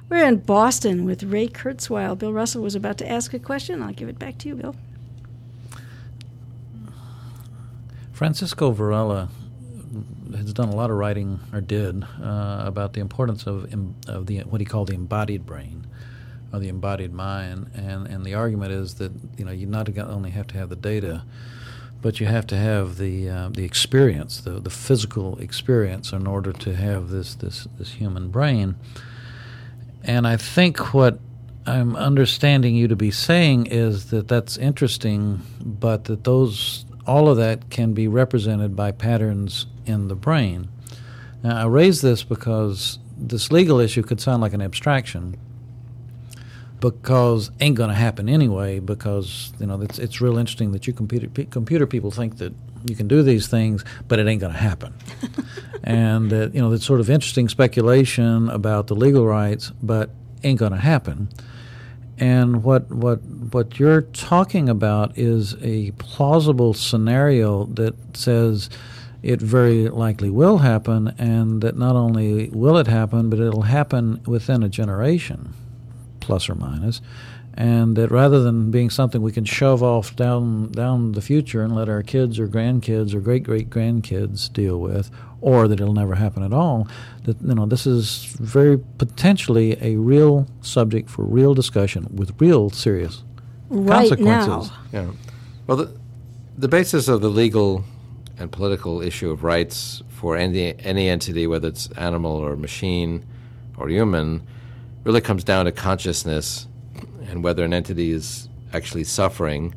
We're in Boston with Ray Kurzweil. Bill Russell was about to ask a question. I'll give it back to you, Bill. Francisco Varela has done a lot of writing, or did, about the importance of the what he called the embodied brain, or the embodied mind, and the argument is that you not only have to have the data, but you have to have the experience, the physical experience, in order to have this human brain. And I think what I'm understanding you to be saying is that that's interesting, but that all of that can be represented by patterns in the brain. Now, I raise this because this legal issue could sound like an abstraction, because ain't going to happen anyway, because it's real interesting that you computer people think that you can do these things, but it ain't going to happen. And it's sort of interesting speculation about the legal rights, but ain't going to happen. And what you're talking about is a plausible scenario that says it very likely will happen, and that not only will it happen, but it'll happen within a generation, plus or minus, and that rather than being something we can shove off down the future and let our kids or grandkids or great-great-grandkids deal with, or that it'll never happen at all, that this is very potentially a real subject for real discussion with real serious consequences. Now. Yeah. Well, the basis of the legal and political issue of rights for any entity, whether it's animal or machine or human, really comes down to consciousness and whether an entity is actually suffering.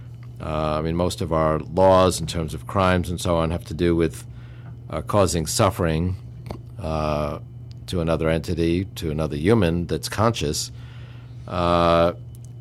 Most of our laws in terms of crimes and so on have to do with causing suffering to another entity, to another human that's conscious. And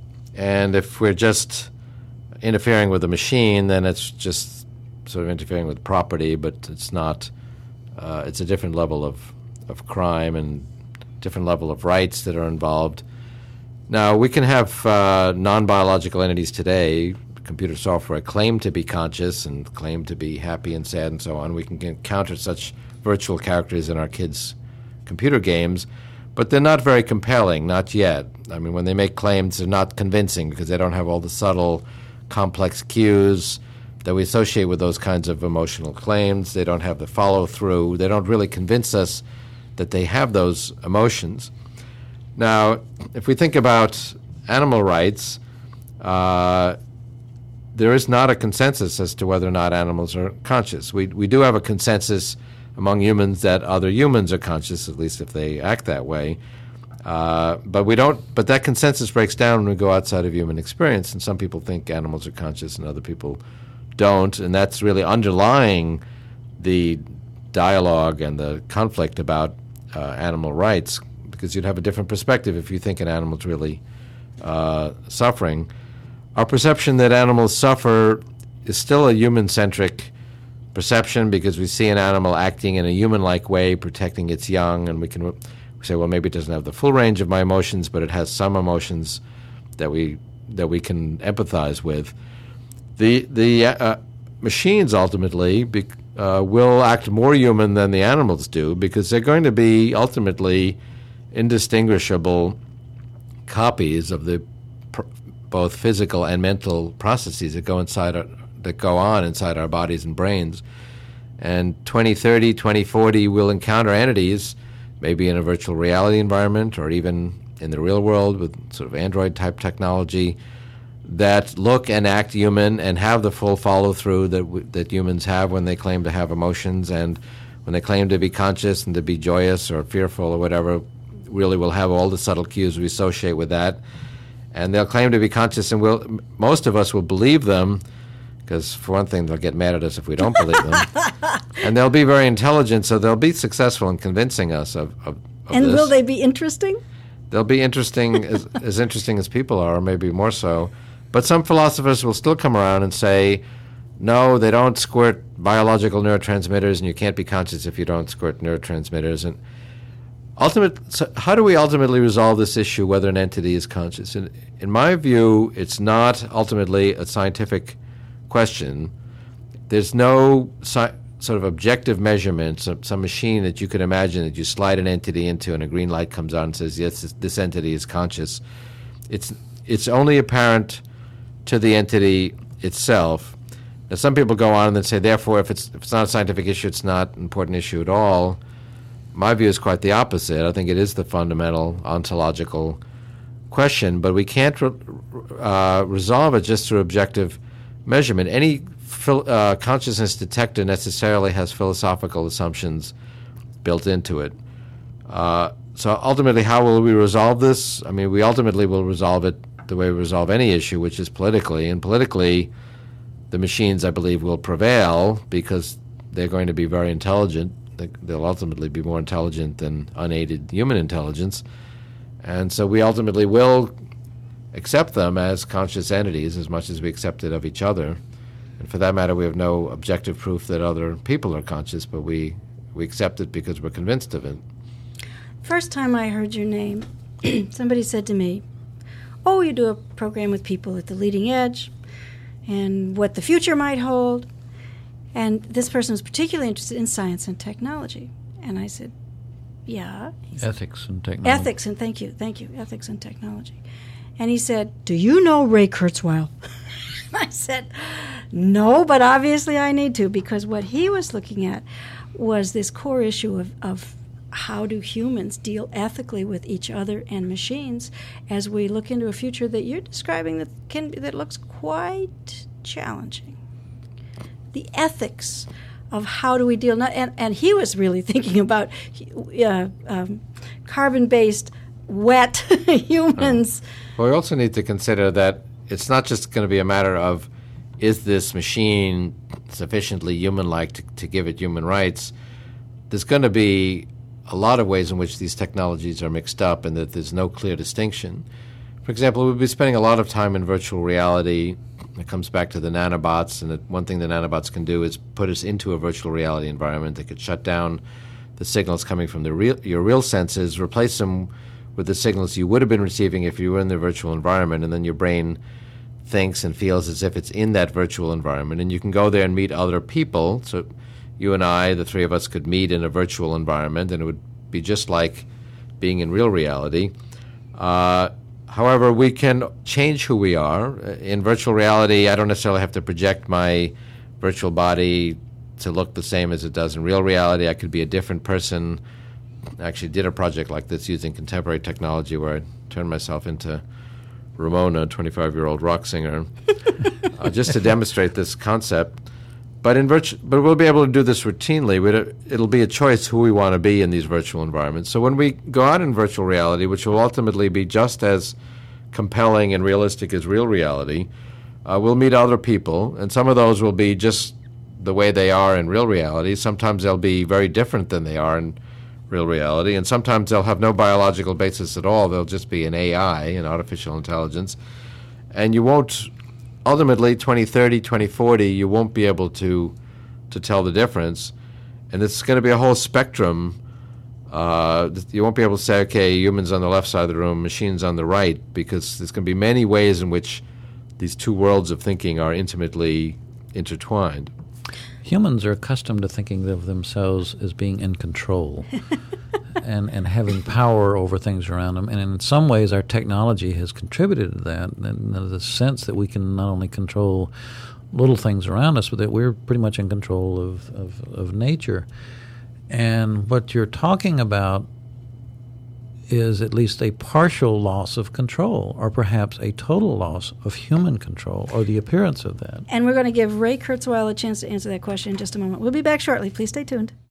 if we're just interfering with a machine, then it's just sort of interfering with property, but it's not. It's a different level of crime and different level of rights that are involved. Now, we can have non-biological entities today, computer software, claim to be conscious and claim to be happy and sad and so on. We can encounter such virtual characters in our kids' computer games, but they're not very compelling, not yet. When they make claims, they're not convincing because they don't have all the subtle, complex cues that we associate with those kinds of emotional claims. They don't have the follow-through. They don't really convince us that they have those emotions. Now, if we think about animal rights, there is not a consensus as to whether or not animals are conscious. We do have a consensus among humans that other humans are conscious, at least if they act that way. But we don't. But that consensus breaks down when we go outside of human experience, and some people think animals are conscious and other people don't, and that's really underlying the dialogue and the conflict about animal rights, because you'd have a different perspective if you think an animal's really suffering. Our perception that animals suffer is still a human-centric perception because we see an animal acting in a human-like way, protecting its young, and we say, well, maybe it doesn't have the full range of my emotions, but it has some emotions that we can empathize with. The machines ultimately will act more human than the animals do because they're going to be ultimately indistinguishable copies of the both physical and mental processes that go on inside our bodies and brains. And 2030, 2040, we'll encounter entities, maybe in a virtual reality environment or even in the real world with sort of Android-type technology, that look and act human and have the full follow-through that humans have when they claim to have emotions, and when they claim to be conscious and to be joyous or fearful or whatever, really will have all the subtle cues we associate with that. And they'll claim to be conscious, and most of us will believe them, because for one thing, they'll get mad at us if we don't believe them. And they'll be very intelligent, so they'll be successful in convincing us of and this. Will they be interesting? They'll be interesting, as interesting as people are, or maybe more so. But some philosophers will still come around and say, no, they don't squirt biological neurotransmitters, and you can't be conscious if you don't squirt neurotransmitters. And so how do we ultimately resolve this issue, whether an entity is conscious? In my view, it's not ultimately a scientific question. There's no sort of objective measurement, some machine that you could imagine that you slide an entity into and a green light comes on and says, yes, this entity is conscious. It's only apparent to the entity itself. Now, some people go on and then say, therefore, if it's not a scientific issue, it's not an important issue at all. My view is quite the opposite. I think it is the fundamental ontological question, but we can't resolve it just through objective measurement. Any consciousness detector necessarily has philosophical assumptions built into it. So ultimately, how will we resolve this? I mean, we ultimately will resolve it the way we resolve any issue, which is politically. And politically, the machines, I believe, will prevail because they're going to be very intelligent. They'll ultimately be more intelligent than unaided human intelligence. And so we ultimately will accept them as conscious entities as much as we accept it of each other. And for that matter, we have no objective proof that other people are conscious, but we accept it because we're convinced of it. First time I heard your name, somebody said to me, oh, you do a program with people at the leading edge and what the future might hold. And this person was particularly interested in science and technology. And I said, yeah. Ethics and technology. Ethics, and thank you, ethics and technology. And he said, do you know Ray Kurzweil? I said, no, but obviously I need to, because what he was looking at was this core issue of how do humans deal ethically with each other and machines as we look into a future that you're describing that looks quite challenging. The ethics of how do we deal, and he was really thinking about carbon-based, wet humans. Well, we also need to consider that it's not just going to be a matter of is this machine sufficiently human-like to give it human rights. There's going to be a lot of ways in which these technologies are mixed up and that there's no clear distinction. For example, we'll be spending a lot of time in virtual reality. It comes back to the nanobots, and one thing the nanobots can do is put us into a virtual reality environment. They could shut down the signals coming from your real senses, replace them with the signals you would have been receiving if you were in the virtual environment, and then your brain thinks and feels as if it's in that virtual environment. And you can go there and meet other people. So you and I, the three of us, could meet in a virtual environment, and it would be just like being in real reality. However, we can change who we are. In virtual reality, I don't necessarily have to project my virtual body to look the same as it does in real reality. I could be a different person. I actually did a project like this using contemporary technology where I turned myself into Ramona, a 25-year-old rock singer, just to demonstrate this concept. But we'll be able to do this routinely. It'll be a choice who we want to be in these virtual environments. So when we go out in virtual reality, which will ultimately be just as compelling and realistic as real reality, we'll meet other people, and some of those will be just the way they are in real reality. Sometimes they'll be very different than they are in real reality, and sometimes they'll have no biological basis at all. They'll just be an AI, an artificial intelligence. And you won't, ultimately, 2030, 2040, you won't be able to tell the difference. And it's going to be a whole spectrum. You won't be able to say, okay, humans on the left side of the room, machines on the right, because there's going to be many ways in which these two worlds of thinking are intimately intertwined. Humans are accustomed to thinking of themselves as being in control and having power over things around them. And in some ways, our technology has contributed to that, in the sense that we can not only control little things around us, but that we're pretty much in control of nature. And what you're talking about is at least a partial loss of control, or perhaps a total loss of human control, or the appearance of that. And we're going to give Ray Kurzweil a chance to answer that question in just a moment. We'll be back shortly. Please stay tuned.